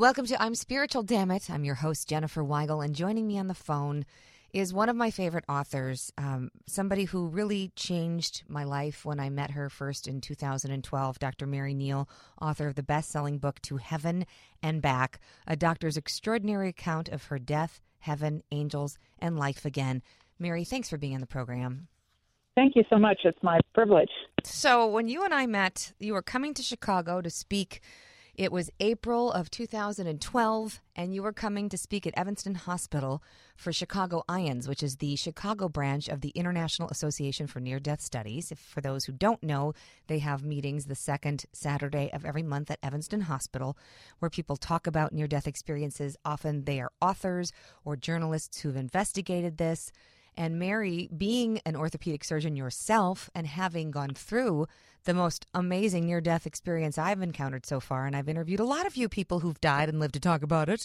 Welcome to I'm Spiritual, Damn It. I'm your host, Jennifer Weigel, and joining me on the phone is one of my favorite authors, somebody who really changed my life when I met her first in 2012, Dr. Mary Neal, author of the best-selling book To Heaven and Back, a doctor's extraordinary account of her death, heaven, angels, and life again. Mary, thanks for being on the program. Thank you so much. It's my privilege. So when you and I met, you were coming to Chicago to speak. It was April of 2012, and you were coming to speak at Evanston Hospital for Chicago IONS, which is the Chicago branch of the International Association for Near-Death Studies. For those who don't know, they have meetings the second Saturday of every month at Evanston Hospital where people talk about near-death experiences. Often they are authors or journalists who've investigated this. And Mary, being an orthopedic surgeon yourself and having gone through the most amazing near-death experience I've encountered so far, and I've interviewed a lot of you people who've died and lived to talk about it,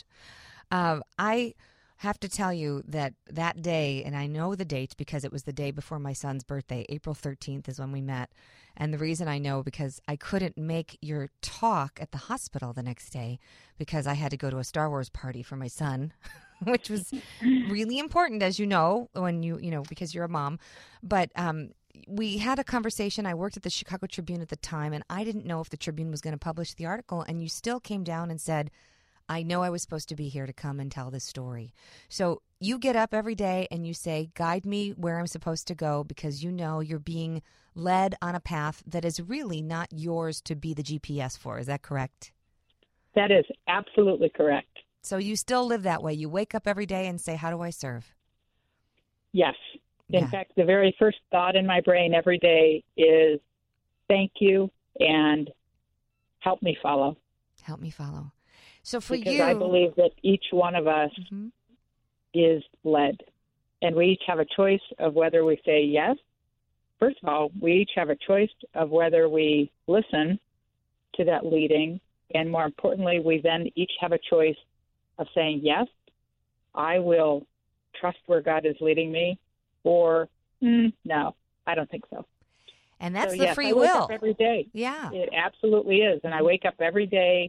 I have to tell you that that day, and I know the date because it was the day before my son's birthday, April 13th is when we met. And the reason I know because I couldn't make your talk at the hospital the next day because I had to go to a Star Wars party for my son, which was really important, as you know, when because you're a mom. But we had a conversation. I worked at the Chicago Tribune at the time, and I didn't know if the Tribune was going to publish the article. And you still came down and said, I know I was supposed to be here to come and tell this story. So you get up every day and you say, guide me where I'm supposed to go because you know you're being led on a path that is really not yours to be the GPS for. Is that correct? That is absolutely correct. So you still live that way. You wake up every day and say, how do I serve? Yes. In fact, the very first thought in my brain every day is thank you and help me follow. Help me follow. So for because you, I believe that each one of us is led, and we each have a choice of whether we say yes. First of all, we each have a choice of whether we listen to that leading, and more importantly, we then each have a choice of saying, yes, I will trust where God is leading me, or no, I don't think so. And that's so, the yes, free I will. wake up every day. Yeah. It absolutely is. And I wake up every day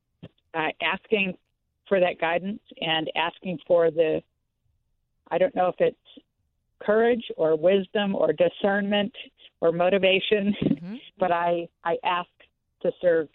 asking for that guidance and asking for I don't know if it's courage or wisdom or discernment or motivation, but I ask to serve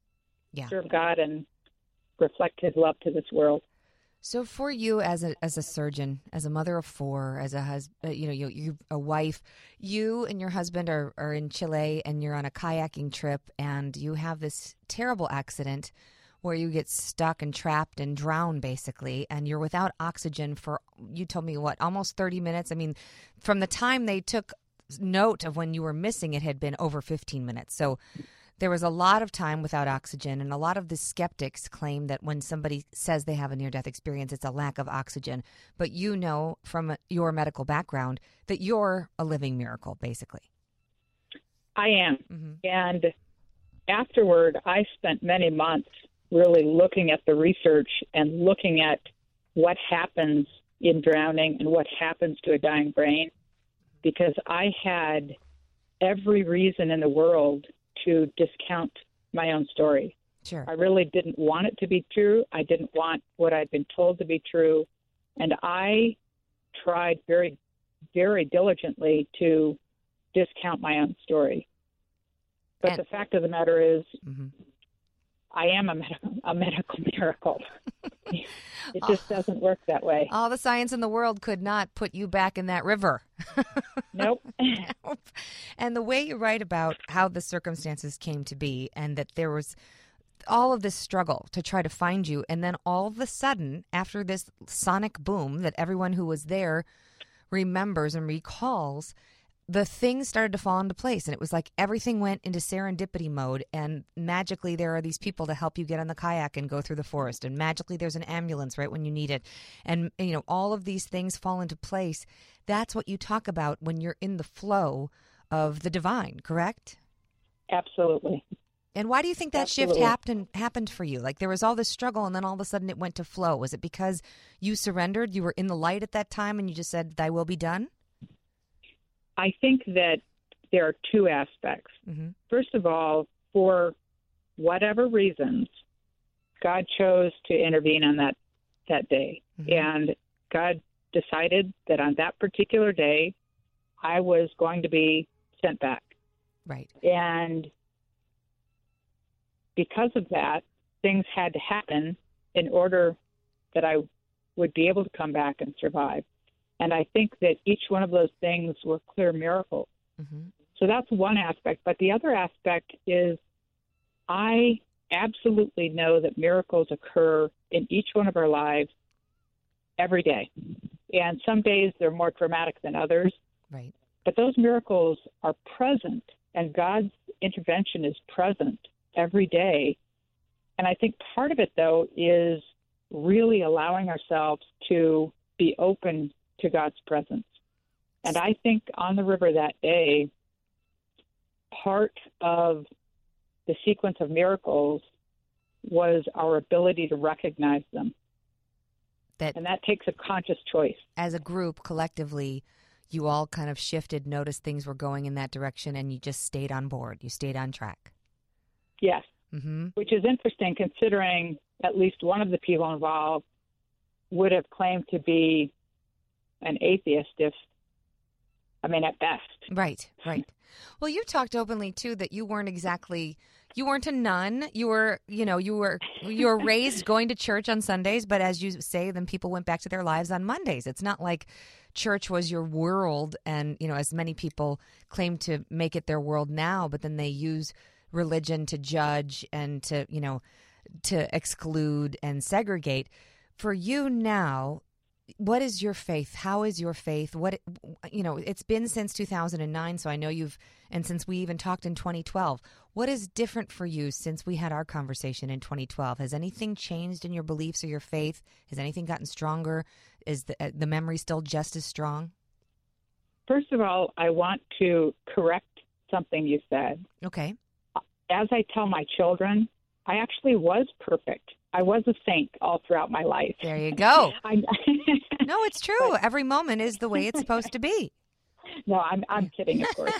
God and reflect His love to this world. So for you as a surgeon, as a mother of four, as a husband, you a wife, you and your husband are in Chile and you're on a kayaking trip and you have this terrible accident where you get stuck and trapped and drown basically, and you're without oxygen for, you told me almost 30 minutes. I mean, from the time they took note of when you were missing, it had been over 15 minutes. So there was a lot of time without oxygen, and a lot of the skeptics claim that when somebody says they have a near-death experience, it's a lack of oxygen. But you know from your medical background that you're a living miracle, basically. I am. And afterward, I spent many months really looking at the research and looking at what happens in drowning and what happens to a dying brain, because I had every reason in the world to discount my own story. Sure. I really didn't want it to be true. I didn't want what I'd been told to be true. And I tried very, very diligently to discount my own story. But the fact of the matter is, I am a medical miracle. It just doesn't work that way. All the science in the world could not put you back in that river. Nope. And the way you write about how the circumstances came to be and that there was all of this struggle to try to find you, and then all of a sudden, after this sonic boom that everyone who was there remembers and recalls, the things started to fall into place, and it was like everything went into serendipity mode, and magically there are these people to help you get on the kayak and go through the forest, and magically there's an ambulance right when you need it, and all of these things fall into place. That's what you talk about when you're in the flow of the divine, correct? Absolutely. And why do you think that shift happened for you? Like there was all this struggle, and then all of a sudden it went to flow. Was it because you surrendered, you were in the light at that time, and you just said, "Thy will be done"? I think that there are two aspects. First of all, for whatever reasons, God chose to intervene on that day. Mm-hmm. And God decided that on that particular day, I was going to be sent back. Right. And because of that, things had to happen in order that I would be able to come back and survive. And I think that each one of those things were clear miracles. Mm-hmm. So that's one aspect. But the other aspect is I absolutely know that miracles occur in each one of our lives every day. And some days they're more dramatic than others. Right. But those miracles are present, and God's intervention is present every day. And I think part of it, though, is really allowing ourselves to be open to God's presence. And I think on the river that day, part of the sequence of miracles was our ability to recognize them. And that takes a conscious choice. As a group, collectively, you all kind of shifted, noticed things were going in that direction, and you just stayed on board. You stayed on track. Yes. Mm-hmm. Which is interesting considering at least one of the people involved would have claimed to be an atheist at best. Right. Well, you talked openly too that you weren't a nun. You were raised going to church on Sundays, but as you say, then people went back to their lives on Mondays. It's not like church was your world, and as many people claim to make it their world now, but then they use religion to judge and to exclude and segregate. For you now, what is your faith? How is your faith? It's been since 2009, so I know and since we even talked in 2012. What is different for you since we had our conversation in 2012? Has anything changed in your beliefs or your faith? Has anything gotten stronger? Is the memory still just as strong? First of all, I want to correct something you said. Okay. As I tell my children, I actually was perfect. I was a saint all throughout my life. There you go. No, it's true. Every moment is the way it's supposed to be. No, I'm kidding, of course.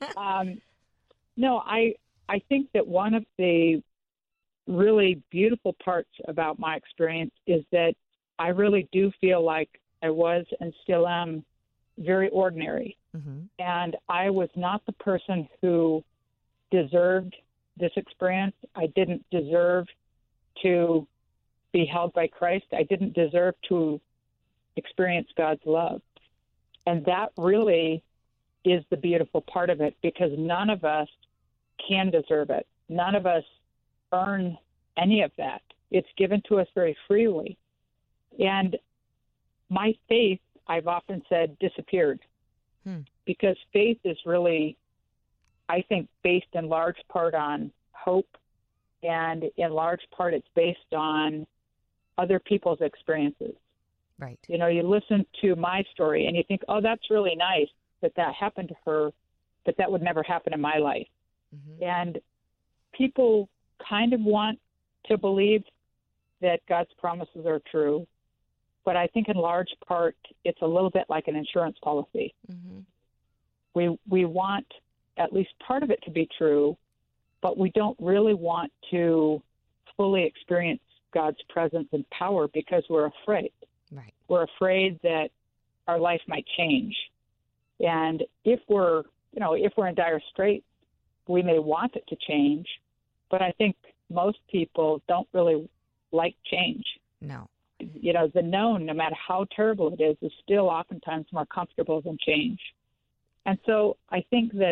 No, I think that one of the really beautiful parts about my experience is that I really do feel like I was and still am very ordinary. Mm-hmm. And I was not the person who deserved this experience. I didn't deserve to be held by Christ. I didn't deserve to experience God's love. And that really is the beautiful part of it, because none of us can deserve it. None of us earn any of that. It's given to us very freely. And my faith, I've often said, disappeared. Because faith is really, I think, based in large part on hope, and in large part it's based on other people's experiences. Right. You listen to my story and you think, oh, that's really nice that happened to her, but that would never happen in my life. Mm-hmm. And people kind of want to believe that God's promises are true, but I think in large part it's a little bit like an insurance policy. Mm-hmm. We want at least part of it to be true, but we don't really want to fully experience God's presence and power because we're afraid. Right. We're afraid that our life might change. And if we're in dire straits, we may want it to change, but I think most people don't really like change. No. The known, no matter how terrible it is still oftentimes more comfortable than change. And so I think that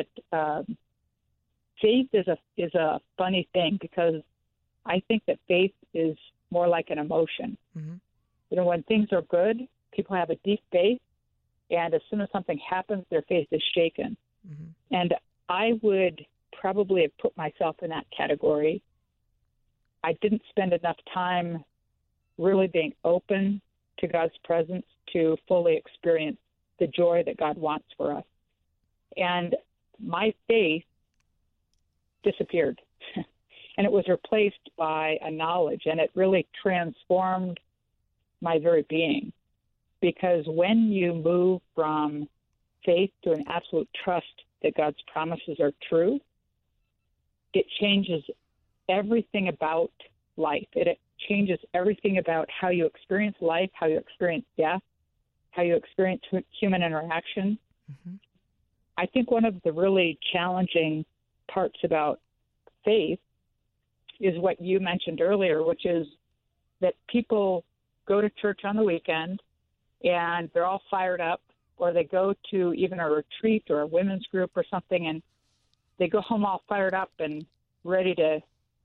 faith is a funny thing, because I think that faith is more like an emotion. Mm-hmm. When things are good, people have a deep faith, and as soon as something happens, their faith is shaken. Mm-hmm. And I would probably have put myself in that category. I didn't spend enough time really being open to God's presence to fully experience the joy that God wants for us. And my faith disappeared. And it was replaced by a knowledge, and it really transformed my very being. Because when you move from faith to an absolute trust that God's promises are true, it changes everything about life. changes everything about how you experience life, how you experience death, how you experience human interaction. Mm-hmm. I think one of the really challenging parts about faith is what you mentioned earlier, which is that people go to church on the weekend and they're all fired up, or they go to even a retreat or a women's group or something, and they go home all fired up and ready to,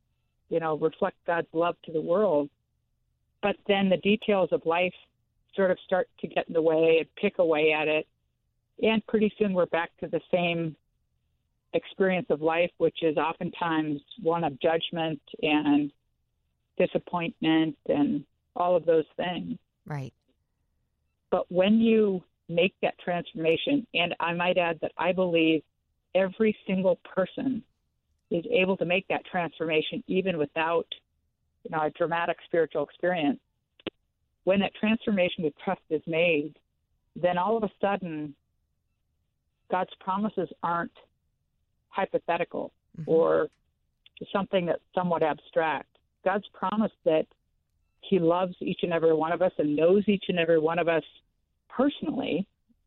reflect God's love to the world. But then the details of life sort of start to get in the way and pick away at it. And pretty soon we're back to the same experience of life, which is oftentimes one of judgment and disappointment and all of those things. Right. But when you make that transformation, and I might add that I believe every single person is able to make that transformation even without, a dramatic spiritual experience. When that transformation with trust is made, then all of a sudden God's promises aren't hypothetical or something that's somewhat abstract. God's promise that he loves each and every one of us and knows each and every one of us personally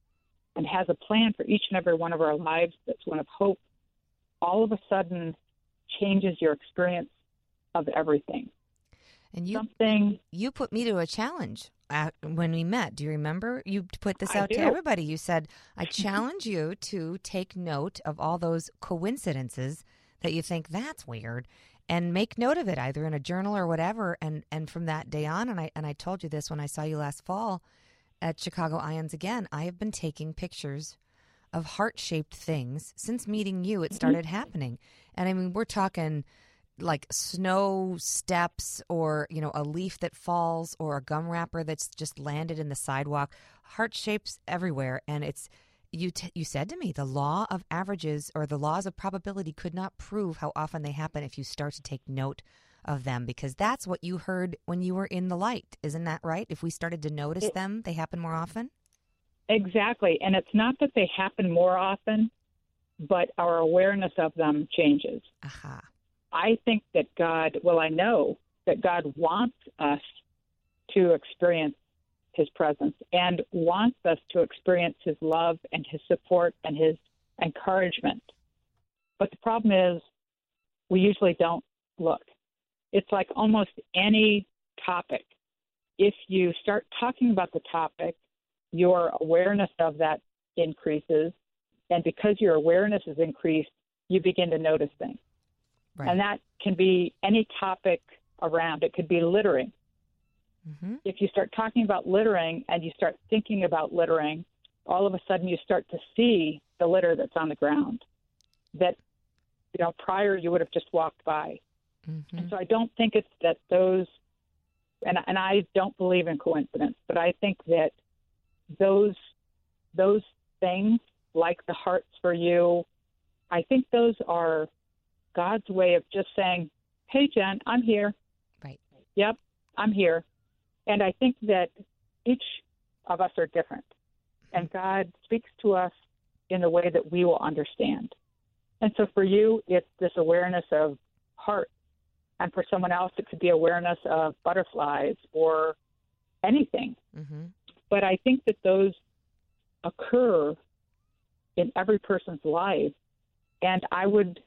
and has a plan for each and every one of our lives that's one of hope, all of a sudden changes your experience of everything. And you put me to a challenge when we met. Do you remember? You put this out to everybody. You said, I challenge you to take note of all those coincidences that you think that's weird and make note of it either in a journal or whatever. And from that day on, and I told you this when I saw you last fall at Chicago Ions again, I have been taking pictures of heart-shaped things. Since meeting you, it started happening. And I mean, we're talking like snow steps or, a leaf that falls or a gum wrapper that's just landed in the sidewalk, heart shapes everywhere. And it's, you said to me, the law of averages or the laws of probability could not prove how often they happen if you start to take note of them, because that's what you heard when you were in the light. Isn't that right? If we started to notice them, they happen more often? Exactly. And it's not that they happen more often, but our awareness of them changes. Aha. I think that I know that God wants us to experience his presence and wants us to experience his love and his support and his encouragement. But the problem is we usually don't look. It's like almost any topic. If you start talking about the topic, your awareness of that increases. And because your awareness is increased, you begin to notice things. Right. And that can be any topic around. It could be littering. Mm-hmm. If you start talking about littering and you start thinking about littering, all of a sudden you start to see the litter that's on the ground that, prior you would have just walked by. Mm-hmm. And so I don't think it's that those, and I don't believe in coincidence, but I think that those things, like the hearts for you, I think those are God's way of just saying, hey, Jen, I'm here. Right. Yep, I'm here. And I think that each of us are different. And God speaks to us in a way that we will understand. And so for you, it's this awareness of heart. And for someone else, it could be awareness of butterflies or anything. Mm-hmm. But I think that those occur in every person's life. And I would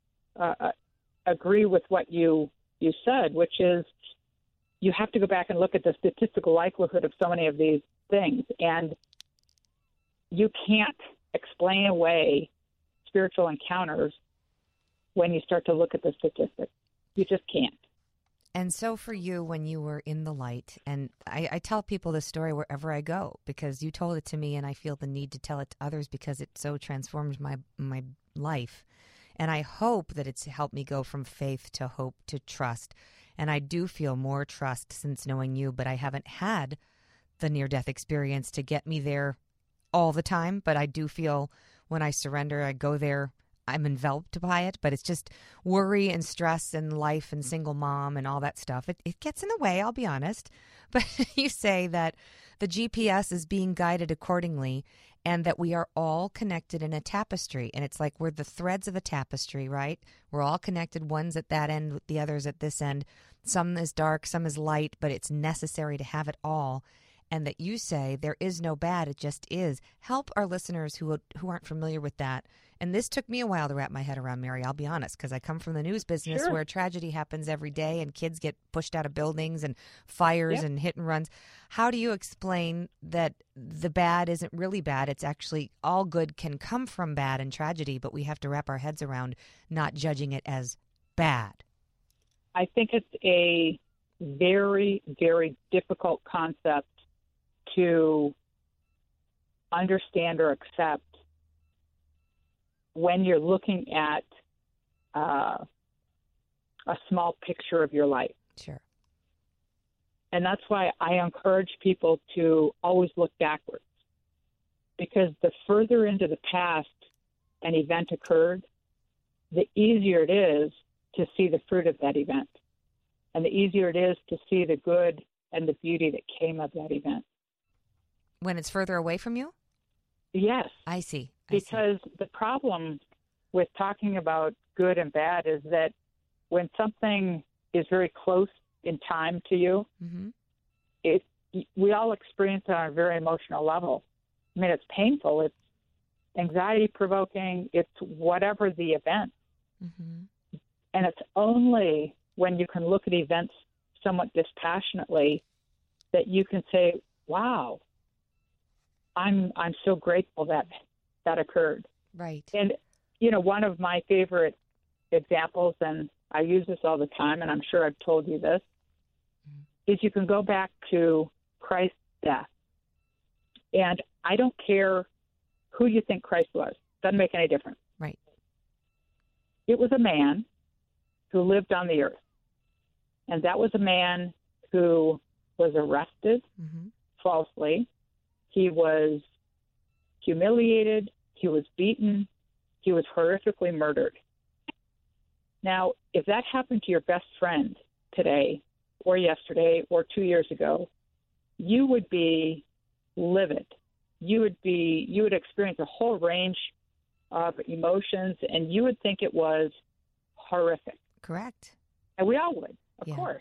agree with what you said, which is you have to go back and look at the statistical likelihood of so many of these things. And you can't explain away spiritual encounters when you start to look at the statistics. You just can't. And so for you, when you were in the light, and I tell people this story wherever I go, because you told it to me and I feel the need to tell it to others because it so transformed my life. And I hope that it's helped me go from faith to hope to trust. And I do feel more trust since knowing you, but I haven't had the near-death experience to get me there all the time. But I do feel when I surrender, I go there, I'm enveloped by it. But it's just worry and stress and life and single mom and all that stuff. It gets in the way, I'll be honest. But you say that the GPS is being guided accordingly. and that we are all connected in a tapestry. And it's like we're the threads of a tapestry, right? We're all connected, one's at that end, the other's at this end. Some is dark, some is light, but it's necessary to have it all. And that you say there is no bad, it just is. Help our listeners who aren't familiar with that. And this took me a while to wrap my head around, Mary, I'll be honest, because I come from the news business Sure. where tragedy happens every day and kids get pushed out of buildings and fires and hit and runs. How do you explain that the bad isn't really bad? It's actually all good can come from bad and tragedy, but we have to wrap our heads around not judging it as bad. I think it's a very, very difficult concept to understand or accept when you're looking at a small picture of your life. Sure. And that's why I encourage people to always look backwards, because the further into the past an event occurred, the easier it is to see the fruit of that event, and the easier it is to see the good and the beauty that came of that event. When it's further away from you? Yes. I see. Because the problem with talking about good and bad is that when something is very close in time to you, we all experience it on a very emotional level. I mean, it's painful. It's anxiety-provoking. It's whatever the event. And it's only when you can look at events somewhat dispassionately that you can say, wow, I'm so grateful that occurred. Right. And, you know, one of my favorite examples, and I use this all the time, and I'm sure I've told you this, is you can go back to Christ's death. And I don't care who you think Christ was. Doesn't make any difference. Right. It was a man who lived on the earth. And that was a man who was arrested falsely. He was humiliated. He was beaten. He was horrifically murdered. Now, if that happened to your best friend today or yesterday or 2 years ago, you would be livid. You would experience a whole range of emotions, and you would think it was horrific. Correct. And we all would, of course.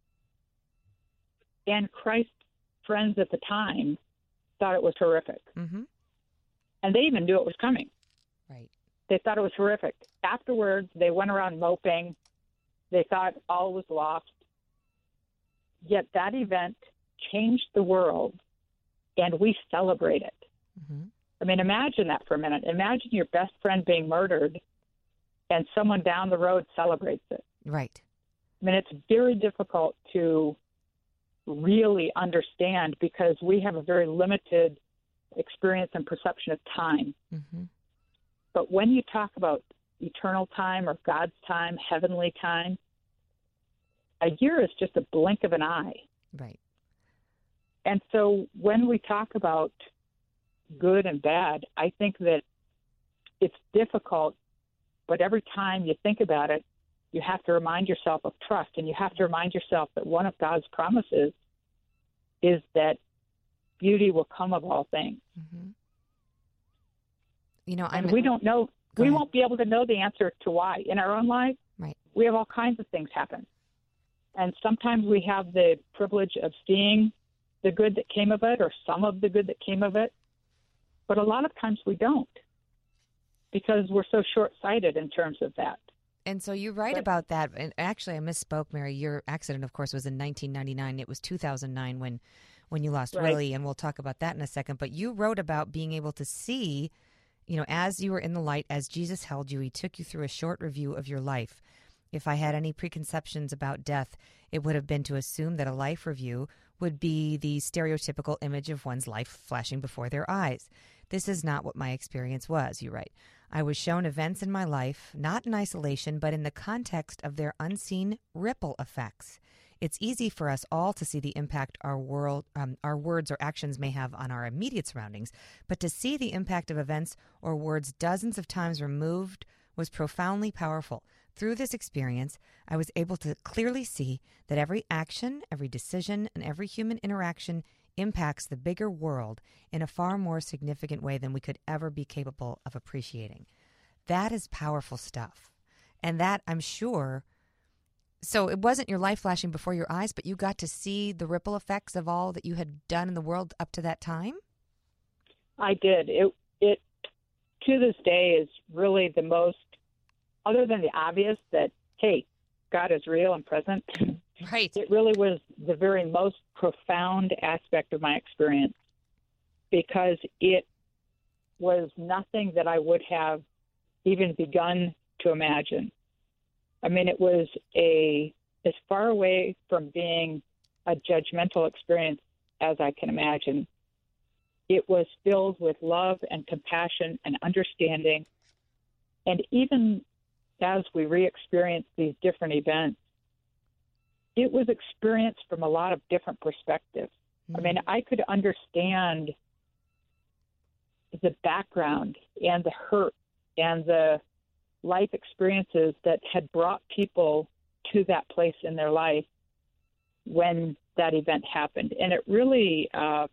And Christ's friends at the time thought it was horrific. And they even knew it was coming. Right. They thought it was horrific. Afterwards, they went around moping. They thought all was lost. Yet that event changed the world, and we celebrate it. I mean, imagine that for a minute. Imagine your best friend being murdered, and someone down the road celebrates it. Right. I mean, it's very difficult to really understand because we have a very limited experience and perception of time. But when you talk about eternal time or God's time, heavenly time, a year is just a blink of an eye. Right. And so when we talk about good and bad, I think that it's difficult, but every time you think about it, you have to remind yourself of trust, and you have to remind yourself that one of God's promises is that beauty will come of all things. You know, and we don't know. We won't be able to know the answer to why in our own life. Right. We have all kinds of things happen, and sometimes we have the privilege of seeing the good that came of it, or some of the good that came of it. But a lot of times we don't, because we're so short-sighted in terms of that. And so you write about that. And actually, I misspoke, Mary. Your accident, of course, was in 1999. It was 2009 when you lost Willie, and we'll talk about that in a second. But you wrote about being able to see, you know, as you were in the light, as Jesus held you, he took you through a short review of your life. If I had any preconceptions about death, it would have been to assume that a life review would be the stereotypical image of one's life flashing before their eyes. This is not what my experience was, you write. I was shown events in my life, not in isolation, but in the context of their unseen ripple effects. It's easy for us all to see the impact our words or actions may have on our immediate surroundings, but to see the impact of events or words dozens of times removed was profoundly powerful. Through this experience, I was able to clearly see that every action, every decision, and every human interaction impacts the bigger world in a far more significant way than we could ever be capable of appreciating. That is powerful stuff. And that, I'm sure, so it wasn't your life flashing before your eyes, but you got to see the ripple effects of all that you had done in the world up to that time? I did. It to this day is really the most, other than the obvious that, hey, God is real and present. Right. It really was the very most profound aspect of my experience, because it was nothing that I would have even begun to imagine. I mean, it was as far away from being a judgmental experience as I can imagine. It was filled with love and compassion and understanding. And even as we re-experienced these different events, it was experienced from a lot of different perspectives. I mean, I could understand the background and the hurt and the life experiences that had brought people to that place in their life when that event happened. And it really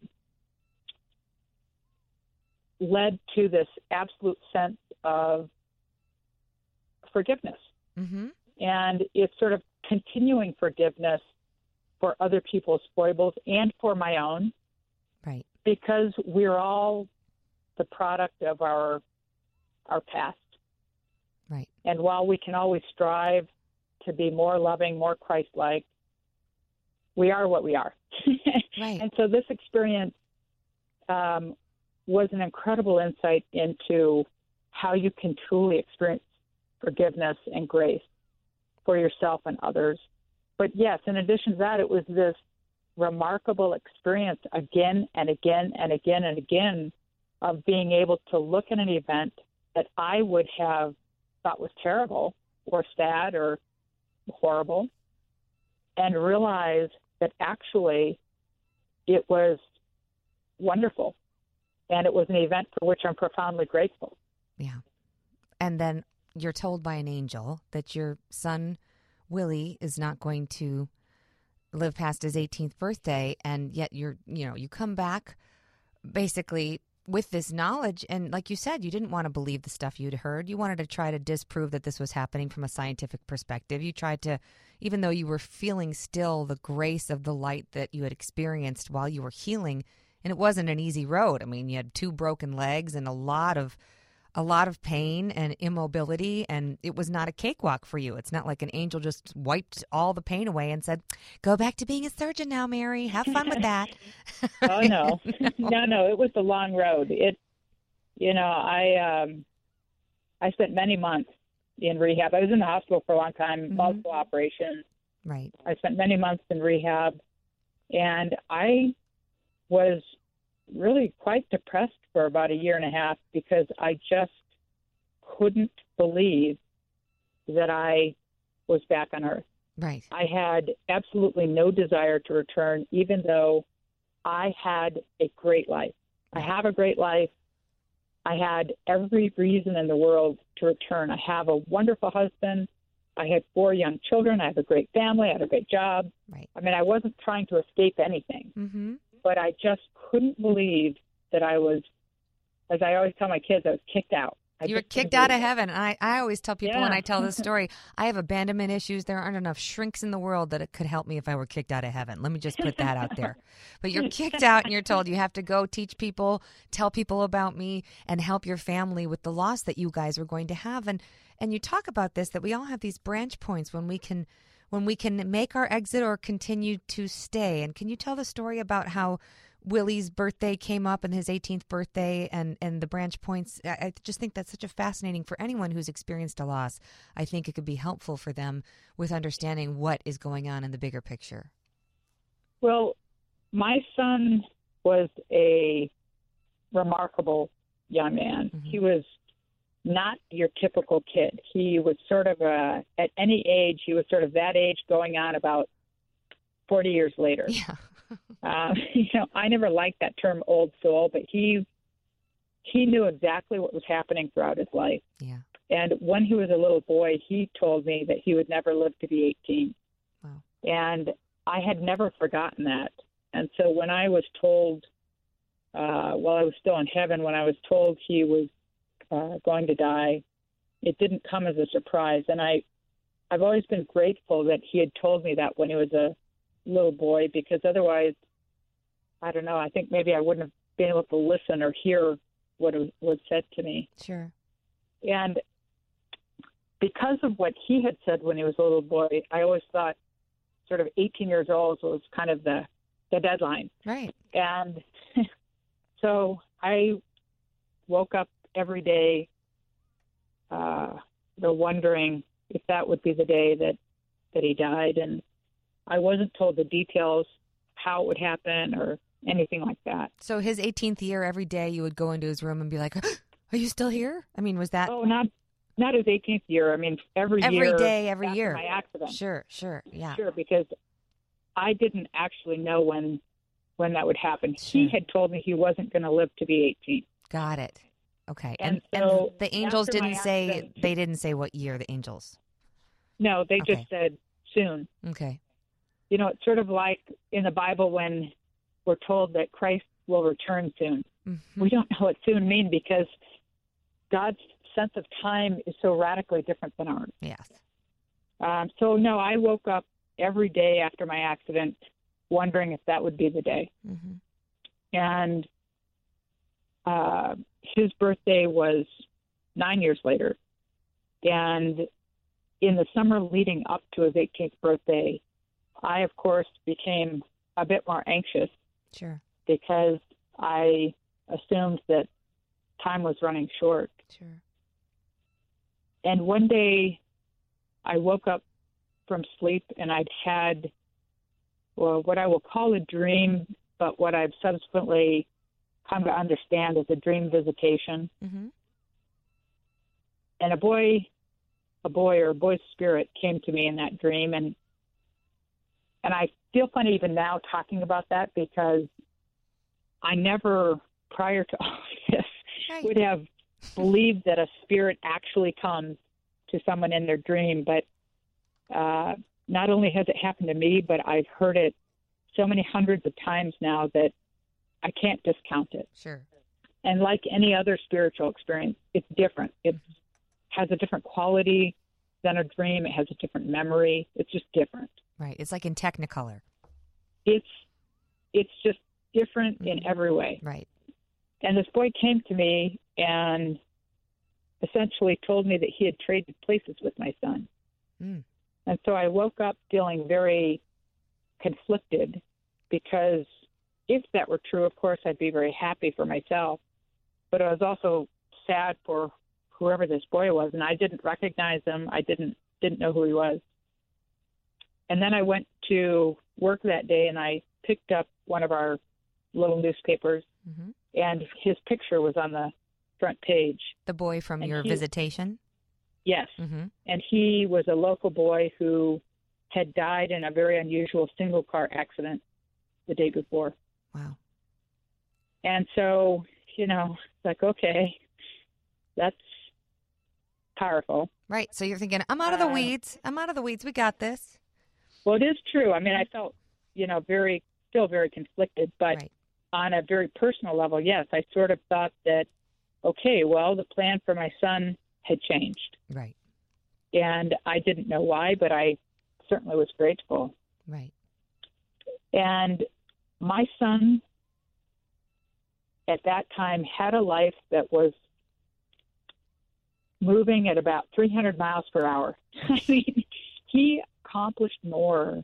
led to this absolute sense of forgiveness. Mm-hmm. And it's sort of continuing forgiveness for other people's foibles and for my own. Right. Because we're all the product of our past. Right. And while we can always strive to be more loving, more Christ-like, we are what we are. Right. And so this experience was an incredible insight into how you can truly experience forgiveness and grace for yourself and others. But yes, in addition to that, it was this remarkable experience again and again and again and again of being able to look at an event that I would have thought was terrible or sad or horrible and realize that actually it was wonderful. And it was an event for which I'm profoundly grateful. Yeah. And then you're told by an angel that your son, Willie, is not going to live past his 18th birthday. And yet you come back basically with this knowledge. And like you said, you didn't want to believe the stuff you'd heard. You wanted to try to disprove that this was happening from a scientific perspective. You tried to, even though you were feeling still the grace of the light that you had experienced while you were healing. And it wasn't an easy road. I mean, you had 2 broken legs and a lot of pain and immobility, and it was not a cakewalk for you. It's not like an angel just wiped all the pain away and said, "Go back to being a surgeon now, Mary. Have fun with that." Oh no, no. It was a long road. I spent many months in rehab. I was in the hospital for a long time, multiple operations. Right. I spent many months in rehab, and I was really quite depressed for about a year and a half because I just couldn't believe that I was back on Earth. Right. I had absolutely no desire to return, even though I had a great life. I have a great life. I had every reason in the world to return. I have a wonderful husband. I had 4 young children. I have a great family. I had a great job. Right. I mean, I wasn't trying to escape anything. Mm-hmm. But I just couldn't believe that I was, as I always tell my kids, I was kicked out. You were kicked out of heaven. I always tell people when I tell this story, I have abandonment issues. There aren't enough shrinks in the world that it could help me if I were kicked out of heaven. Let me just put that out there. But you're kicked out and you're told you have to go teach people, tell people about me, and help your family with the loss that you guys were going to have. And you talk about this, that we all have these branch points when we can make our exit or continue to stay. And can you tell the story about how Willie's birthday came up and his 18th birthday and the branch points? I just think that's such a fascinating for anyone who's experienced a loss. I think it could be helpful for them with understanding what is going on in the bigger picture. Well, my son was a remarkable young man. Mm-hmm. He was not your typical kid. He was sort of at any age, he was sort of that age going on about 40 years later. Yeah. I never liked that term old soul, but he knew exactly what was happening throughout his life. Yeah. And when he was a little boy, he told me that he would never live to be 18. Wow. And I had never forgotten that. And so when I was told, while I was still in heaven, when I was told he was going to die, it didn't come as a surprise. And I've always been grateful that he had told me that when he was a little boy, because otherwise, I don't know, I think maybe I wouldn't have been able to listen or hear what was said to me. Sure. And because of what he had said when he was a little boy, I always thought sort of 18 years old was kind of the deadline. Right. And so I woke up every day wondering if that would be the day that he died. And I wasn't told the details, how it would happen or anything like that. So his 18th year, every day you would go into his room and be like, are you still here? I mean, was that? Oh, not his 18th year. I mean, every year. Every after year. My accident. Sure. Yeah. Sure, because I didn't actually know when that would happen. Sure. He had told me he wasn't going to live to be 18. Got it. Okay. And and so the angels after my didn't say, accident- they didn't say what year, the angels. No, they Okay. just said soon. Okay. You know, it's sort of like in the Bible when we're told that Christ will return soon. Mm-hmm. We don't know what soon means because God's sense of time is so radically different than ours. Yes. So, no, I woke up every day after my accident wondering if that would be the day. Mm-hmm. And his birthday was 9 years later. And in the summer leading up to his 18th birthday, I, of course, became a bit more anxious Sure. because I assumed that time was running short. Sure. And one day I woke up from sleep and I'd had, well, what I will call a dream, but what I've subsequently come to understand as a dream visitation. Mm-hmm. And a boy's spirit came to me in that dream. And I feel funny even now talking about that because I never, prior to all of this, Right. would have believed that a spirit actually comes to someone in their dream. But not only has it happened to me, but I've heard it so many hundreds of times now that I can't discount it. Sure. And like any other spiritual experience, it's different. It has a different quality than a dream. It has a different memory. It's just different. Right. It's like in Technicolor. It's just different in every way. Right. And this boy came to me and essentially told me that he had traded places with my son. Mm. And so I woke up feeling very conflicted because if that were true, of course, I'd be very happy for myself. But I was also sad for whoever this boy was, and I didn't recognize him. I didn't know who he was. And then I went to work that day, and I picked up one of our little newspapers, Mm-hmm. and his picture was on the front page. The boy from And your visitation? Yes. Mm-hmm. And he was a local boy who had died in a very unusual single-car accident the day before. Wow. And so, it's like, okay, that's powerful. Right. So you're thinking, I'm out of the weeds. I'm out of the weeds. We got this. Well, it is true. I mean, I felt, still very conflicted, but Right. on a very personal level, yes, I sort of thought that, okay, well, the plan for my son had changed. Right. And I didn't know why, but I certainly was grateful. Right. And my son at that time had a life that was moving at about 300 miles per hour. I mean, he accomplished more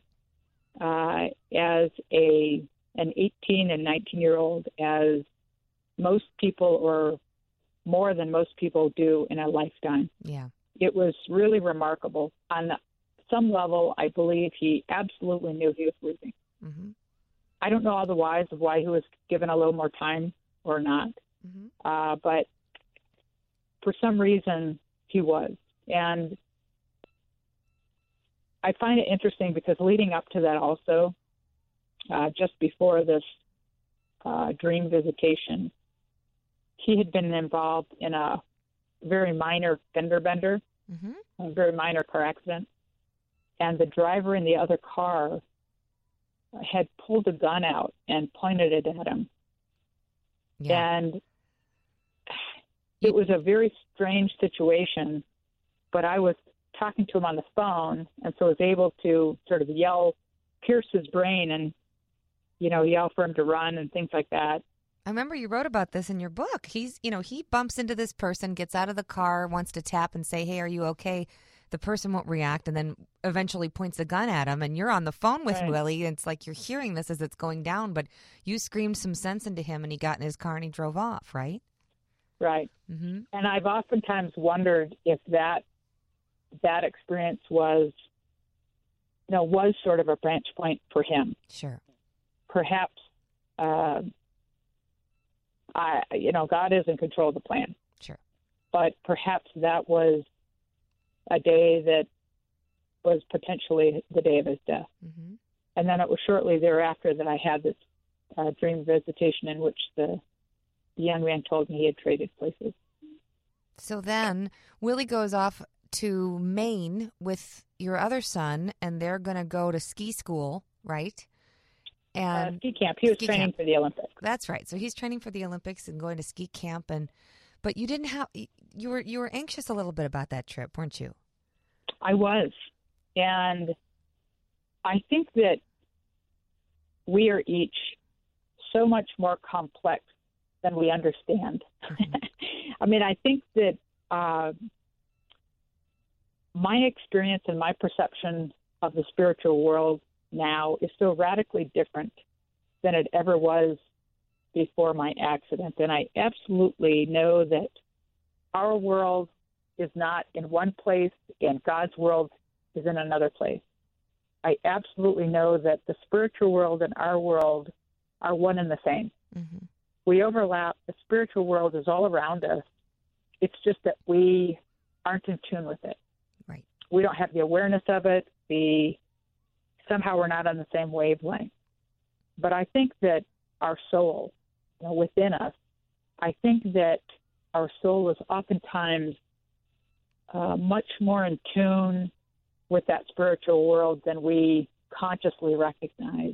as an 18 and 19-year-old as most people, or more than most people, do in a lifetime. Yeah. It was really remarkable. On some level, I believe he absolutely knew he was losing. Mm-hmm. I don't know all the whys of why he was given a little more time or not, Mm-hmm. but for some reason he was. And I find it interesting because leading up to that also, just before this dream visitation, he had been involved in a very minor fender bender, Mm-hmm. a very minor car accident. And the driver in the other car had pulled a gun out and pointed it at him. Yeah. And it was a very strange situation, but I was talking to him on the phone, and so I was able to sort of pierce his brain and, yell for him to run and things like that. I remember you wrote about this in your book. He bumps into this person, gets out of the car, wants to tap and say, "Hey, are you okay?" The person won't react, and then eventually points a gun at him, and you're on the phone with Right. Willie, and it's like you're hearing this as it's going down, but you screamed some sense into him, and he got in his car and he drove off, right? Right. Mm-hmm. And I've oftentimes wondered if that experience was sort of a branch point for him. Sure. Perhaps, God is in control of the plan. Sure. But perhaps that was a day that was potentially the day of his death. Mm-hmm. And then it was shortly thereafter that I had this dream visitation in which the young man told me he had traded places. So then Willie goes off to Maine with your other son, and they're going to go to ski school, right? And Ski camp. He was ski training camp. for the Olympics. That's right. So he's training for the Olympics and going to ski camp, but you didn't have you were anxious a little bit about that trip, weren't you? I was. And I think that we are each so much more complex than we understand. Mm-hmm. I mean, I think that my experience and my perception of the spiritual world now is so radically different than it ever was before my accident. And I absolutely know that our world is not in one place and God's world is in another place. I absolutely know that the spiritual world and our world are one and the same. Mm-hmm. We overlap. The spiritual world is all around us. It's just that we aren't in tune with it. Right. We don't have the awareness of it. Somehow we're not on the same wavelength. But I think that our soul, within us, I think that our soul is oftentimes much more in tune with that spiritual world than we consciously recognize.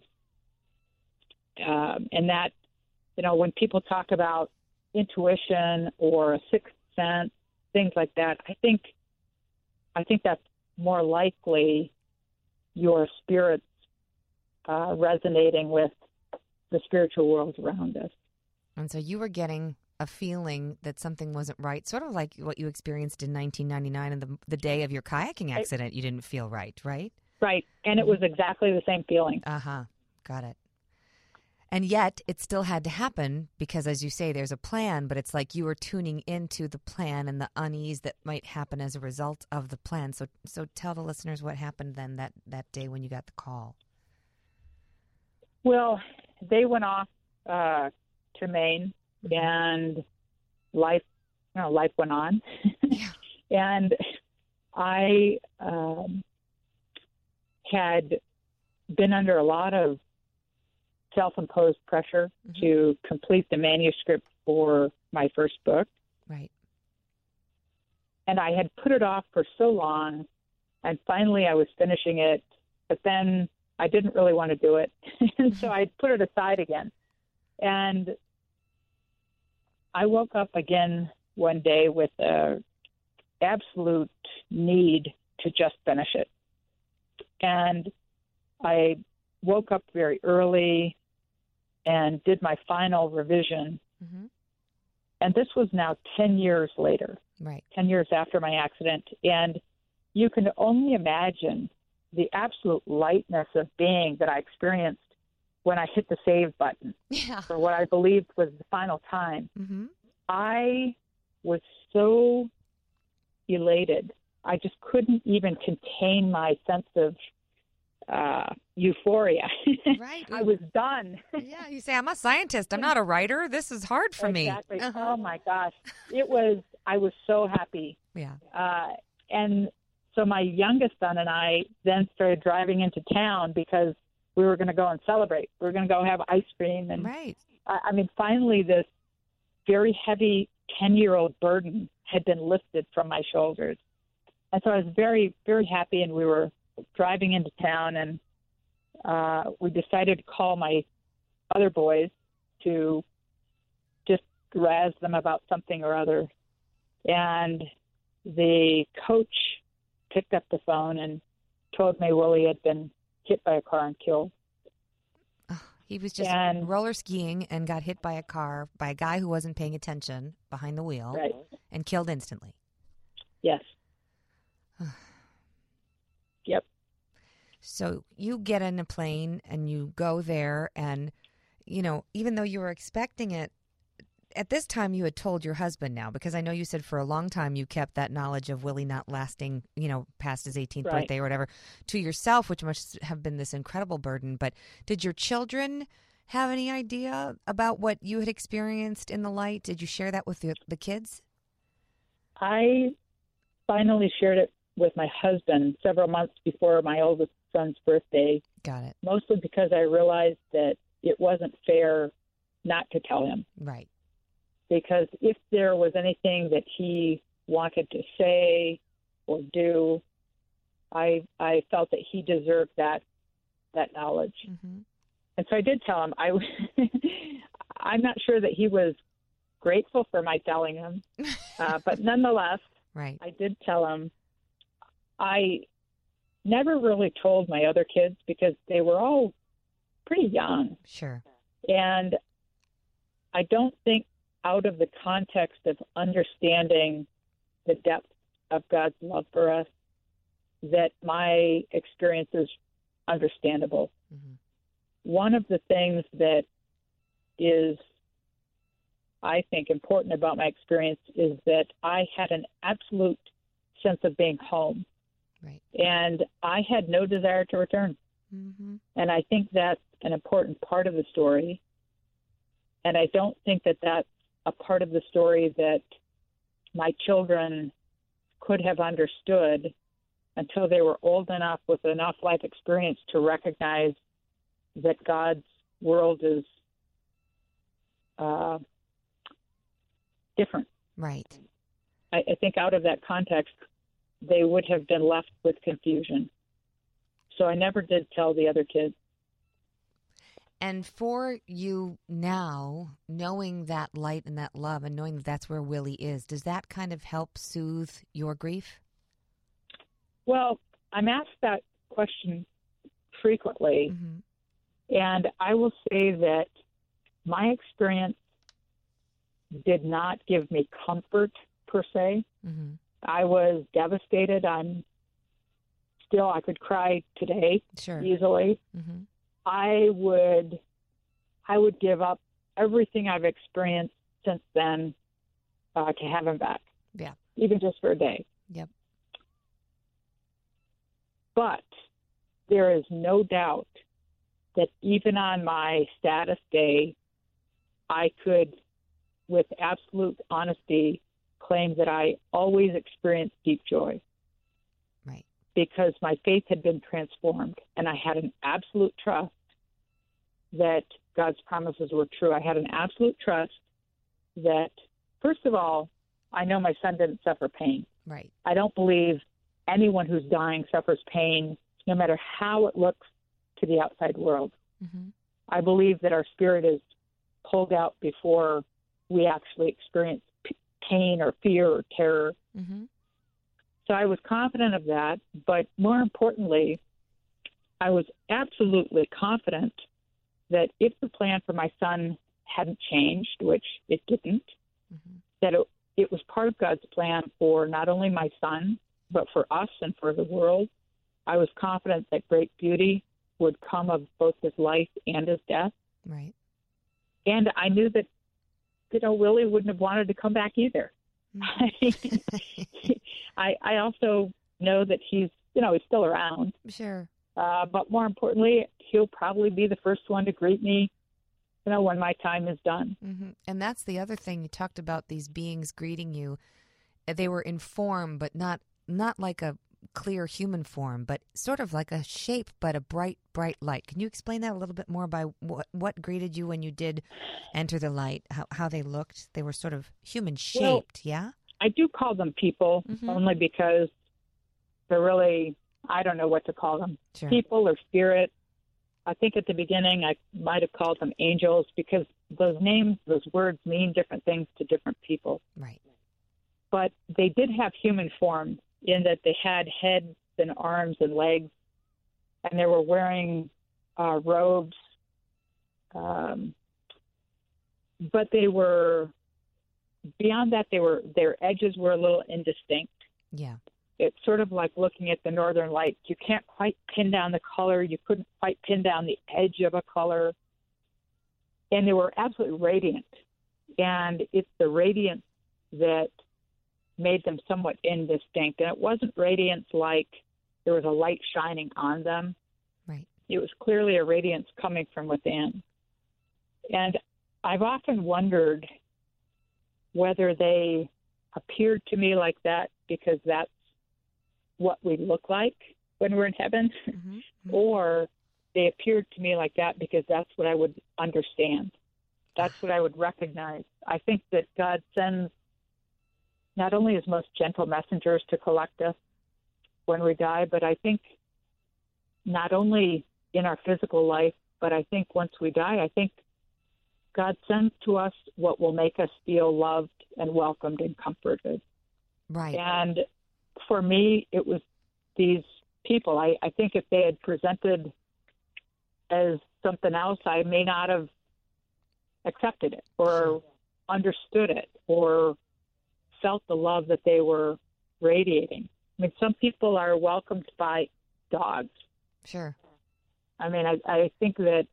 And that, when people talk about intuition or a sixth sense, things like that, I think that's more likely your spirit's resonating with the spiritual world around us. And so you were getting a feeling that something wasn't right, sort of like what you experienced in 1999 and the day of your kayaking accident. You didn't feel right, right? Right. And it was exactly the same feeling. Uh-huh. Got it. And yet it still had to happen because, as you say, there's a plan, but it's like you were tuning into the plan and the unease that might happen as a result of the plan. So tell the listeners what happened then that day when you got the call. Well, they went off to Maine, and life went on. Yeah. And I had been under a lot of self-imposed pressure to complete the manuscript for my first book. Right. And I had put it off for so long, and finally I was finishing it, but then I didn't really want to do it. And so I put it aside again. And I woke up again one day with an absolute need to just finish it. And I woke up very early and did my final revision. Mm-hmm. And this was now 10 years later, Right. 10 years after my accident. And you can only imagine the absolute lightness of being that I experienced when I hit the save button Yeah. for what I believed was the final time. Mm-hmm. I was so elated. I just couldn't even contain my sense of euphoria. Right. I was done. Yeah, you say, I'm a scientist. I'm not a writer. This is hard for me. Exactly. Uh-huh. Oh my gosh. I was so happy. Yeah. And so my youngest son and I then started driving into town because we were going to go and celebrate. We were going to go have ice cream. And Right. I mean, finally this very heavy 10-year-old burden had been lifted from my shoulders. And so I was very, very happy, and we were driving into town, and we decided to call my other boys to just razz them about something or other. And the coach picked up the phone and told me Willie had been hit by a car and killed. He was just roller skiing and got hit by a car by a guy who wasn't paying attention behind the wheel, right, and killed instantly. Yes. Yep. So you get in a plane and you go there, and, you know, even though you were expecting it, at this time you had told your husband now, because I know you said for a long time you kept that knowledge of Willie not lasting, you know, past his 18th right. birthday or whatever, to yourself, which must have been this incredible burden. But did your children have any idea about what you had experienced in the light? Did you share that with the kids? I finally shared it with my husband several months before my oldest son's birthday. Got it. Mostly because I realized that it wasn't fair not to tell him. Right. Because if there was anything that he wanted to say or do, I felt that he deserved that knowledge. Mm-hmm. And so I did tell him. I'm not sure that he was grateful for my telling him, but nonetheless, right. I did tell him. I never really told my other kids because they were all pretty young. Sure. And I don't think, out of the context of understanding the depth of God's love for us, that my experience is understandable. Mm-hmm. One of the things that is, I think, important about my experience is that I had an absolute sense of being home. Right. And I had no desire to return. Mm-hmm. And I think that's an important part of the story. And I don't think that that's a part of the story that my children could have understood until they were old enough with enough life experience to recognize that God's world is different. Right. I think out of that context, they would have been left with confusion. So I never did tell the other kids. And for you now, knowing that light and that love and knowing that that's where Willie is, does that kind of help soothe your grief? Well, I'm asked that question frequently. Mm-hmm. And I will say that my experience did not give me comfort per se. Mm-hmm. I was devastated. I could cry today sure. easily. Mm-hmm. I would give up everything I've experienced since then to have him back. Yeah. Even just for a day. Yep. But there is no doubt that even on my saddest day, I could, with absolute honesty, claim that I always experienced deep joy. Right. Because my faith had been transformed, and I had an absolute trust that God's promises were true. I had an absolute trust that, first of all, I know my son didn't suffer pain. Right. I don't believe anyone who's dying suffers pain, no matter how it looks to the outside world. Mm-hmm. I believe that our spirit is pulled out before we actually experience pain or fear or terror. Mm-hmm. So I was confident of that, but more importantly, I was absolutely confident that if the plan for my son hadn't changed, which it didn't, Mm-hmm. that it was part of God's plan for not only my son, but for us and for the world. I was confident that great beauty would come of both his life and his death. Right. And I knew that, Willie wouldn't have wanted to come back either. Mm-hmm. I also know that he's still around. Sure. But more importantly, he'll probably be the first one to greet me, when my time is done. Mm-hmm. And that's the other thing. You talked about these beings greeting you. They were in form, but not like a clear human form, but sort of like a shape, but a bright, bright light. Can you explain that a little bit more by what greeted you when you did enter the light, how they looked? They were sort of human shaped, well, yeah? I do call them people, mm-hmm. only because they're really, I don't know what to call them, sure. people or spirit. I think at the beginning I might have called them angels because those names, those words mean different things to different people. Right. But they did have human form in that they had heads and arms and legs, and they were wearing robes. But they were, beyond that, their edges were a little indistinct. Yeah. It's sort of like looking at the northern lights. You can't quite pin down the color. You couldn't quite pin down the edge of a color. And they were absolutely radiant. And it's the radiance that made them somewhat indistinct. And it wasn't radiance like there was a light shining on them. Right. It was clearly a radiance coming from within. And I've often wondered whether they appeared to me like that because that's what we look like when we're in heaven, or they appeared to me like that because that's what I would understand. That's what I would recognize. I think that God sends not only his most gentle messengers to collect us when we die, but I think not only in our physical life, but I think once we die, I think God sends to us what will make us feel loved and welcomed and comforted. Right. And for me, it was these people. I think if they had presented as something else, I may not have accepted it or understood it or felt the love that they were radiating. I mean, some people are welcomed by dogs. Sure. I mean, I think that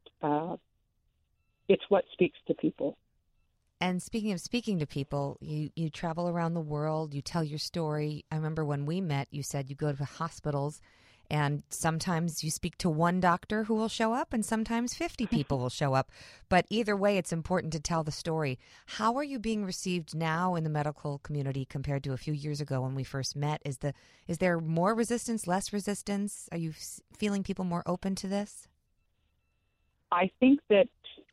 it's what speaks to people. And speaking of speaking to people, you travel around the world, you tell your story. I remember when we met, you said you go to hospitals, and sometimes you speak to one doctor who will show up, and sometimes 50 people will show up. But either way, it's important to tell the story. How are you being received now in the medical community compared to a few years ago when we first met? Is there more resistance, less resistance? Are you feeling people more open to this? I think that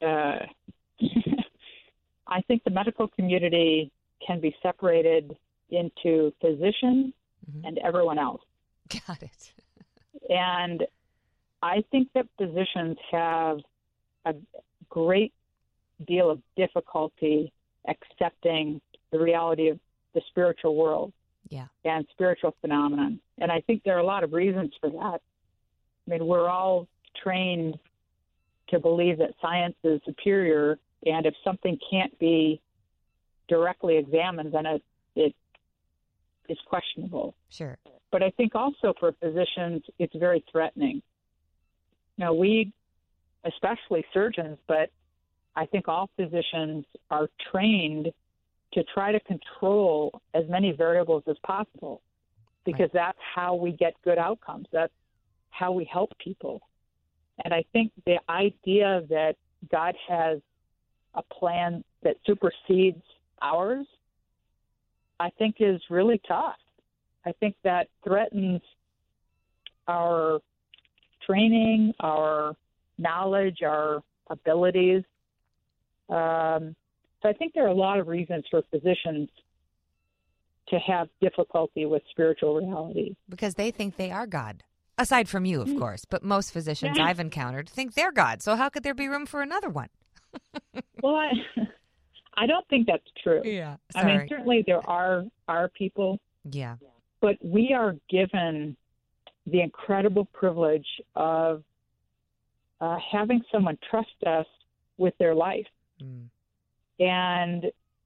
I think the medical community can be separated into physicians and everyone else. Got it. And I think that physicians have a great deal of difficulty accepting the reality of the spiritual world and spiritual phenomenon. And I think there are a lot of reasons for that. I mean, we're all trained to believe that science is superior, and if something can't be directly examined, then it is questionable. Sure. But I think also for physicians, it's very threatening. Now, we, especially surgeons, but I think all physicians are trained to try to control as many variables as possible because that's how we get good outcomes. That's how we help people. And I think the idea that God has a plan that supersedes ours, I think is really tough. I think that threatens our training, our knowledge, our abilities. So I think there are a lot of reasons for physicians to have difficulty with spiritual reality. Because they think they are God. Aside from you, of course. But most physicians I've encountered think they're God. So how could there be room for another one? Well, I don't think that's true. Yeah. Sorry. I mean, certainly there are people. Yeah. But we are given the incredible privilege of having someone trust us with their life. And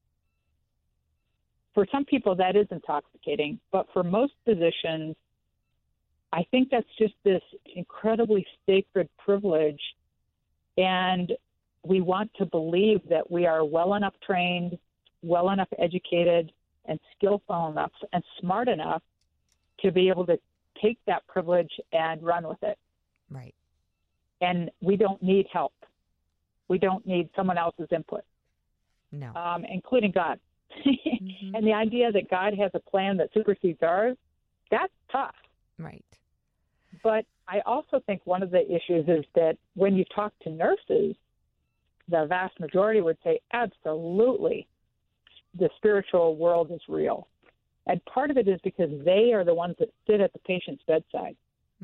for some people, that is intoxicating. But for most physicians, I think that's just this incredibly sacred privilege. And we want to believe that we are well enough trained, well enough educated, and skillful enough and smart enough to be able to take that privilege and run with it. Right. And we don't need help. We don't need someone else's input. No. Including God. And the idea that God has a plan that supersedes ours, that's tough. Right. But I also think one of the issues is that when you talk to nurses, the vast majority would say, absolutely, the spiritual world is real. And part of it is because they are the ones that sit at the patient's bedside.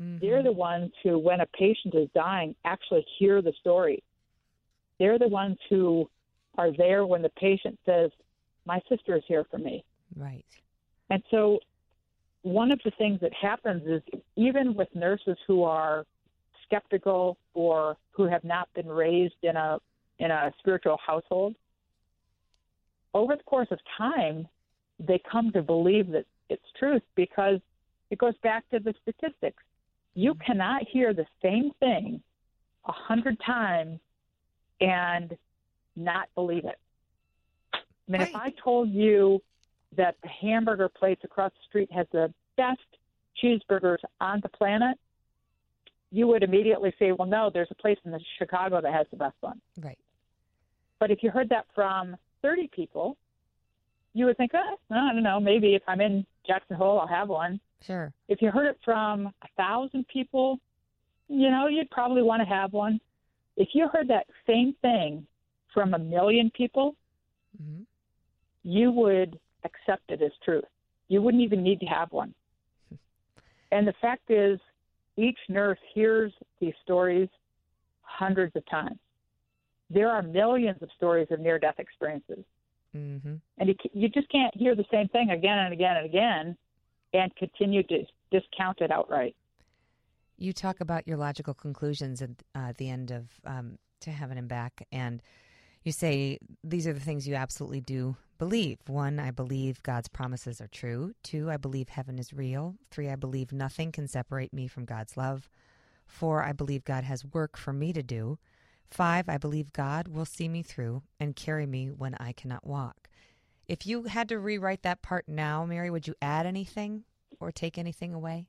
They're the ones who, when a patient is dying, actually hear the story. They're the ones who are there when the patient says, my sister is here for me. Right. And so one of the things that happens is even with nurses who are skeptical or who have not been raised in a spiritual household, over the course of time, they come to believe that it's truth because it goes back to the statistics. You cannot hear the same thing 100 times and not believe it. I mean, if I told you that the hamburger place across the street has the best cheeseburgers on the planet, you would immediately say, well, no, there's a place in Chicago that has the best one. Right. But if you heard that from 30 people, you would think, I don't know, maybe if I'm in Jackson Hole, I'll have one. Sure. If you heard it from 1,000 people, you'd probably want to have one. If you heard that same thing from 1 million people, you would accept it as truth. You wouldn't even need to have one. And the fact is, each nurse hears these stories hundreds of times. There are millions of stories of near-death experiences. And you just can't hear the same thing again and again and again and continue to discount it outright. You talk about your logical conclusions at the end of To Heaven and Back, and you say these are the things you absolutely do believe. 1, I believe God's promises are true. 2, I believe heaven is real. 3, I believe nothing can separate me from God's love. 4, I believe God has work for me to do. 5, I believe God will see me through and carry me when I cannot walk. If you had to rewrite that part now, Mary, would you add anything or take anything away?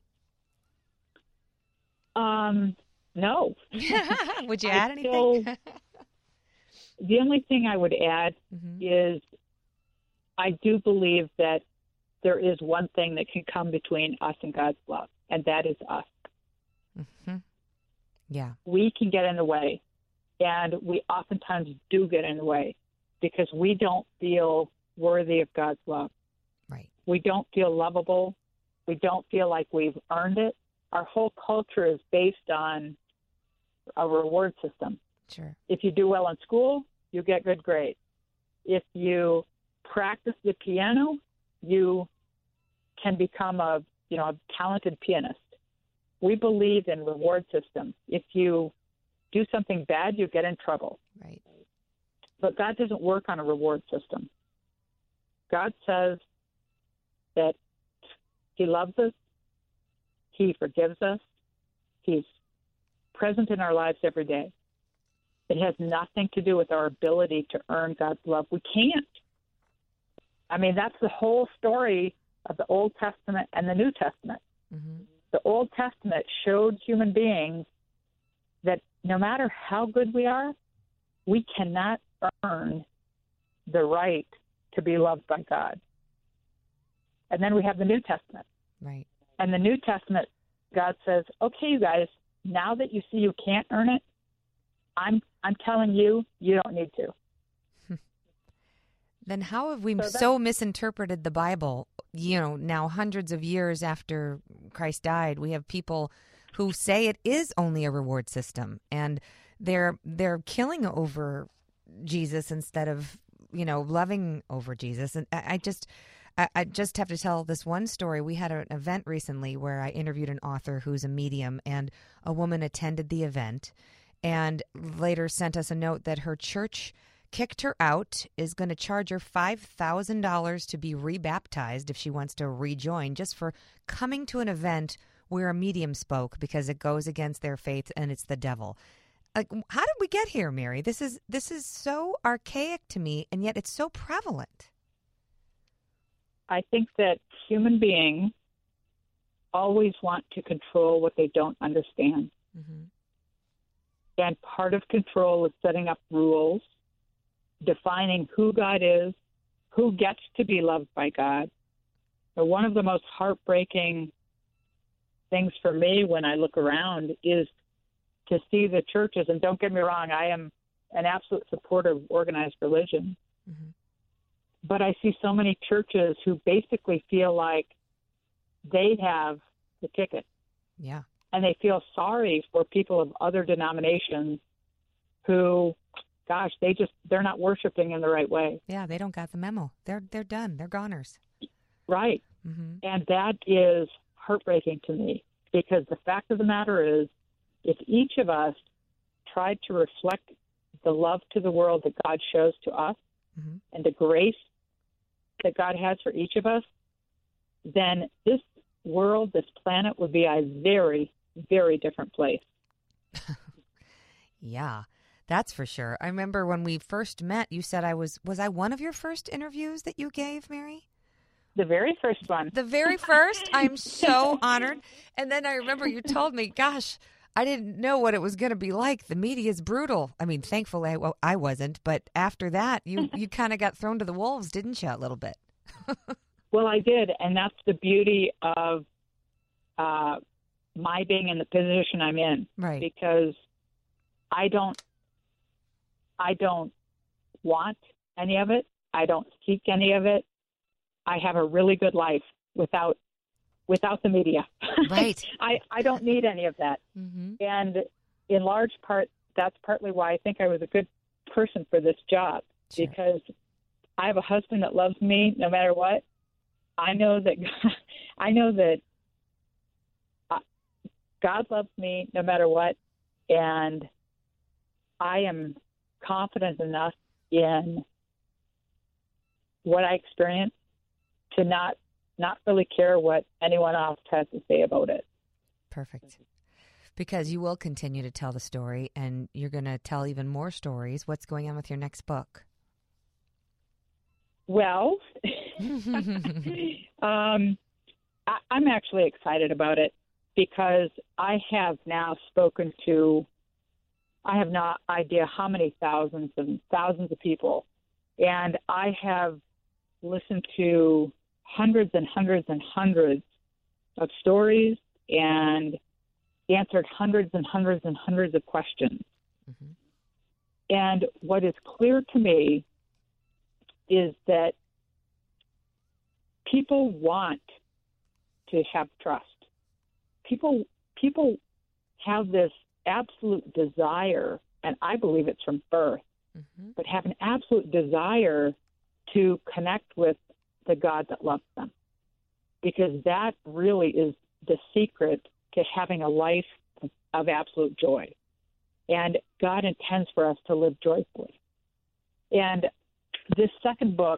No. Would you add anything? The only thing I would add is I do believe that there is one thing that can come between us and God's love, and that is us. Yeah. We can get in the way, and we oftentimes do get in the way because we don't feel worthy of God's love. Right. We don't feel lovable. We don't feel like we've earned it. Our whole culture is based on a reward system. Sure. If you do well in school, you get good grades. If you practice the piano, you can become a talented pianist. We believe in reward system. If you do something bad, you get in trouble. Right. But God doesn't work on a reward system. God says that He loves us, He forgives us, He's present in our lives every day. It has nothing to do with our ability to earn God's love. We can't. I mean, that's the whole story of the Old Testament and the New Testament. The Old Testament showed human beings that no matter how good we are, we cannot earn the right to be loved by God. And then we have the New Testament. Right. And the New Testament, God says, okay, you guys, now that you see you can't earn it, I'm telling you, you don't need to. Then how have we so misinterpreted the Bible? Now hundreds of years after Christ died, we have people who say it is only a reward system, and they're killing over Jesus instead of loving over Jesus. And I just have to tell this one story. We had an event recently where I interviewed an author who's a medium, and a woman attended the event and later sent us a note that her church kicked her out, is going to charge her $5,000 to be rebaptized if she wants to rejoin, just for coming to an event where a medium spoke, because it goes against their faith and it's the devil. Like, how did we get here, Mary? This is so archaic to me, and yet it's so prevalent. I think that human beings always want to control what they don't understand. And part of control is setting up rules, defining who God is, who gets to be loved by God. But one of the most heartbreaking things for me when I look around is to see the churches, and don't get me wrong, I am an absolute supporter of organized religion, but I see so many churches who basically feel like they have the ticket. Yeah. and they feel sorry for people of other denominations who, gosh, they're not worshiping in the right way. Yeah, they don't got the memo. They're done. They're goners. Right. Mm-hmm. And that is heartbreaking to me, because the fact of the matter is, if each of us tried to reflect the love to the world that God shows to us, mm-hmm. and the grace that God has for each of us, then this world, this planet would be a very, very different place. Yeah, that's for sure. I remember when we first met, you said was I one of your first interviews that you gave, Mary? The very first one. The very first? I'm so honored. And then I remember you told me, gosh, I didn't know what it was going to be like. The media is brutal. I mean, thankfully I wasn't. But after that, you kind of got thrown to the wolves, didn't you, a little bit? Well, I did. And that's the beauty of my being in the position I'm in. Right. Because I don't want any of it. I don't seek any of it. I have a really good life without the media. Right. I don't need any of that. Mm-hmm. And in large part, that's partly why I think I was a good person for this job, Sure. because I have a husband that loves me no matter what. I know that God loves me no matter what, and I am confident enough in what I experience to not really care what anyone else has to say about it. Perfect. Because you will continue to tell the story, and you're going to tell even more stories. What's going on with your next book? Well, I'm actually excited about it, because I have now spoken to, I have no idea how many thousands and thousands of people, and I have listened to hundreds and hundreds and hundreds of stories and answered hundreds and hundreds and hundreds of questions. Mm-hmm. And what is clear to me is that people want to have trust. People have this absolute desire, and I believe it's from birth, Mm-hmm. but have an absolute desire to connect with the God that loves them, because that really is the secret to having a life of absolute joy. And God intends for us to live joyfully. And this second book,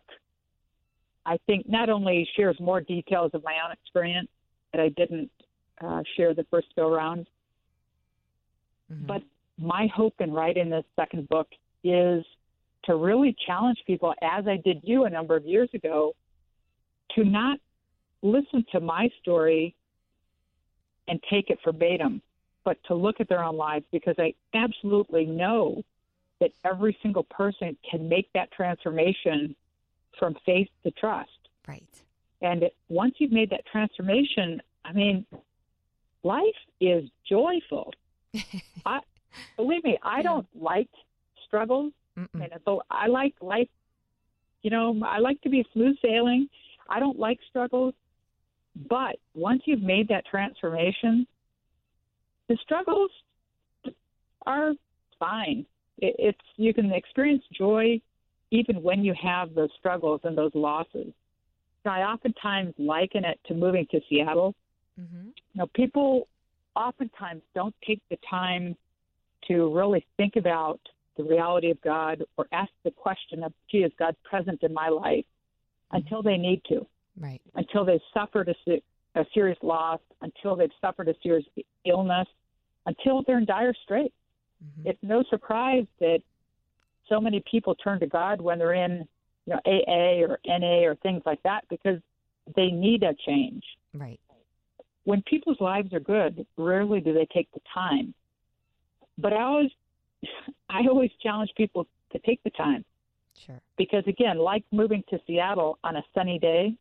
I think, not only shares more details of my own experience that I didn't share the first go around, Mm-hmm. but my hope in writing this second book is to really challenge people, as I did you a number of years ago, to not listen to my story and take it verbatim, but to look at their own lives, because I absolutely know that every single person can make that transformation from faith to trust. Right. And once you've made that transformation, I mean, life is joyful. Believe me, I don't like struggles. And so I like life, I like to be smooth sailing. I don't like struggles. But once you've made that transformation, the struggles are fine. You can experience joy even when you have those struggles and those losses. I oftentimes liken it to moving to Seattle. Mm-hmm. People oftentimes don't take the time to really think about the reality of God or ask the question of, gee, is God present in my life, until they need to. Right. Until they've suffered a serious loss, until they've suffered a serious illness, until they're in dire straits. Mm-hmm. It's no surprise that so many people turn to God when they're in AA or NA or things like that, because they need a change. Right. When people's lives are good, rarely do they take the time. But I always challenge people to take the time. Sure. Because, again, like moving to Seattle on a sunny day,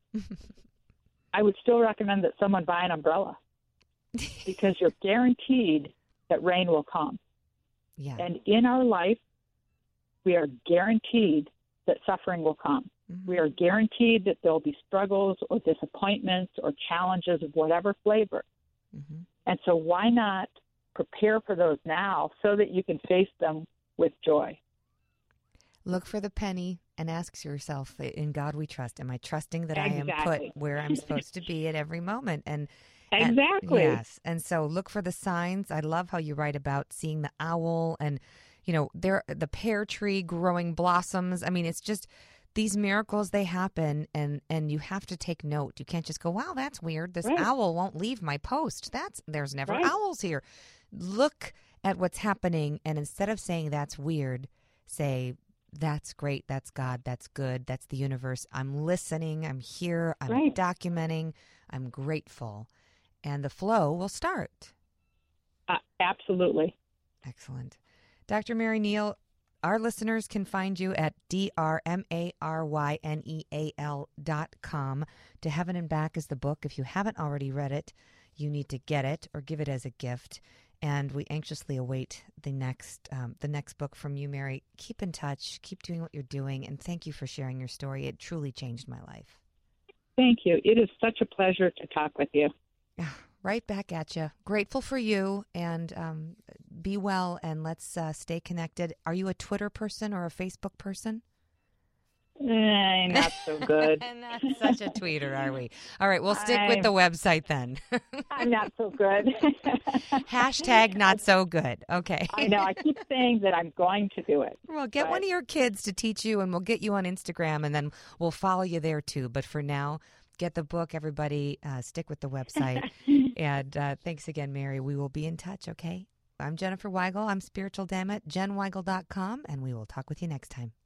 I would still recommend that someone buy an umbrella, because you're guaranteed that rain will come. Yeah. And in our life, we are guaranteed that suffering will come. Mm-hmm. We are guaranteed that there'll be struggles or disappointments or challenges of whatever flavor. Mm-hmm. And so why not prepare for those now so that you can face them with joy? Look for the penny and ask yourself, in God we trust. Am I trusting that I am Exactly. put where I'm supposed to be at every moment? Exactly. Yes. And so look for the signs. I love how you write about seeing the owl and, the pear tree growing blossoms. I mean, it's just these miracles, they happen, and you have to take note. You can't just go, wow, that's weird. This Right. owl won't leave my post. There's never Right. owls here. Look at what's happening, and instead of saying that's weird, say, that's great, that's God, that's good, that's the universe. I'm listening, I'm here, I'm Right. documenting, I'm grateful. And the flow will start. Absolutely. Excellent. Dr. Mary Neal, our listeners can find you at drmarynneal.com. To Heaven and Back is the book. If you haven't already read it, you need to get it or give it as a gift. And we anxiously await the next book from you, Mary. Keep in touch. Keep doing what you're doing. And thank you for sharing your story. It truly changed my life. Thank you. It is such a pleasure to talk with you. Right back at you. Grateful for you, and be well, and let's stay connected. Are you a Twitter person or a Facebook person? Not so good. Not such a tweeter, are we? All right, we'll stick with the website then. I'm not so good. Hashtag not so good. Okay. I know. I keep saying that I'm going to do it. Well, get one of your kids to teach you, and we'll get you on Instagram, and then we'll follow you there too. But for now, get the book, everybody. Stick with the website. And thanks again, Mary. We will be in touch, okay? I'm Jennifer Weigel. I'm Spiritual Dammit, JenWeigel.com, and we will talk with you next time.